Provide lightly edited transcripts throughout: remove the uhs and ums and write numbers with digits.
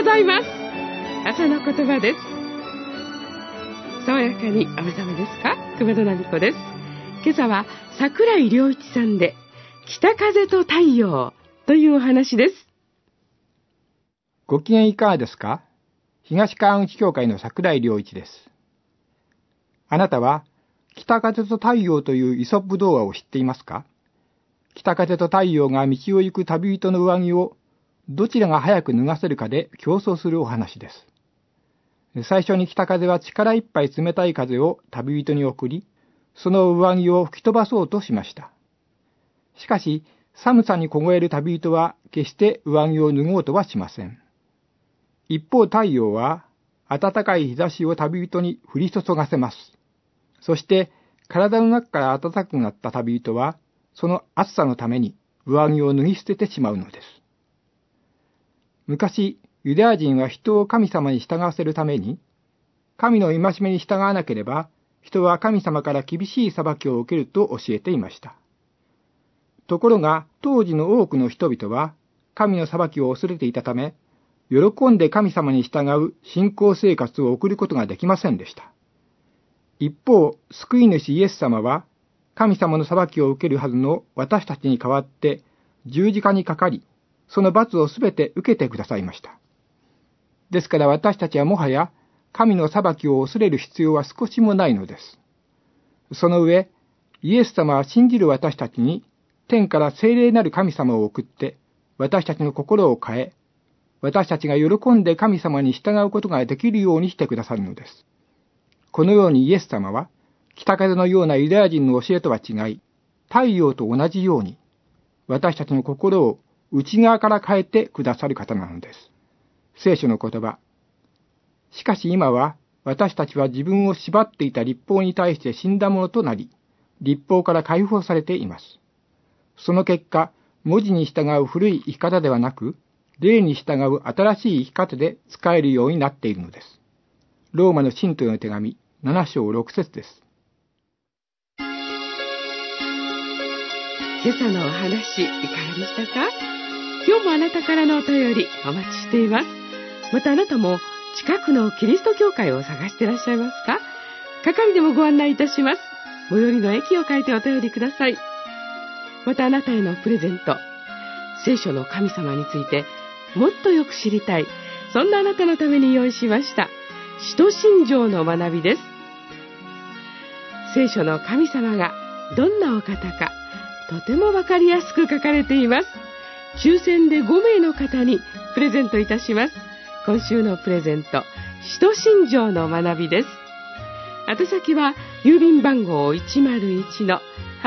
ざいます。朝の言葉です。爽やかにお目覚めですか？熊田奈美子です。今朝は桜井良一さんで北風と太陽というお話です。 ご機嫌いかがですか？東川口教会の桜井良一です。あなたは北風と太陽というイソップ童話を知っていますか？北風と太陽が道を行く旅人の上着をどちらが早く脱がせるかで競争するお話です。最初に北風は力いっぱい冷たい風を旅人に送り、その上着を吹き飛ばそうとしました。しかし、寒さに凍える旅人は決して上着を脱ごうとはしません。一方太陽は暖かい日差しを旅人に降り注がせます。そして体の中から暖かくなった旅人はその暑さのために上着を脱ぎ捨ててしまうのです。昔、ユダヤ人は人を神様に従わせるために、神の戒めに従わなければ、人は神様から厳しい裁きを受けると教えていました。ところが、当時の多くの人々は、神の裁きを恐れていたため、喜んで神様に従う信仰生活を送ることができませんでした。一方、救い主イエス様は、神様の裁きを受けるはずの私たちに代わって、十字架にかかり、その罰をすべて受けてくださいました。ですから私たちはもはや神の裁きを恐れる必要は少しもないのです。その上、イエス様は信じる私たちに天から聖霊なる神様を送って私たちの心を変え、私たちが喜んで神様に従うことができるようにしてくださるのです。このようにイエス様は北風のようなユダヤ人の教えとは違い、太陽と同じように私たちの心を内側から変えてくださる方なのです。聖書の言葉。しかし今は私たちは自分を縛っていた律法に対して死んだものとなり、律法から解放されています。その結果、文字に従う古い生き方ではなく、霊に従う新しい生き方で使えるようになっているのです。ローマの信徒への手紙7章6節です。 今朝のお話いかがでしたか？今日もあなたからのお便りお待ちしています。またあなたも近くのキリスト教会を探していらっしゃいますか？係でもご案内いたします。最寄りの駅を書いてお便りください。またあなたへのプレゼント、聖書の神様についてもっとよく知りたい、そんなあなたのために用意しました使徒信条の学びです。聖書の神様がどんなお方かとてもわかりやすく書かれています。抽選で5名の方にプレゼントいたします。今週のプレゼント、使徒信条の学びです。宛先は郵便番号 101-8691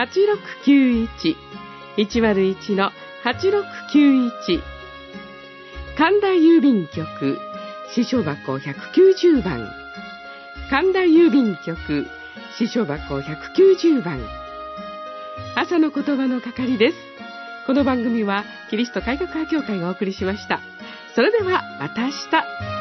101-8691、神田郵便局支所箱190番、神田郵便局支所箱190番、朝の言葉の係です。この番組はキリスト改革派教会がお送りしました。それではまた明日。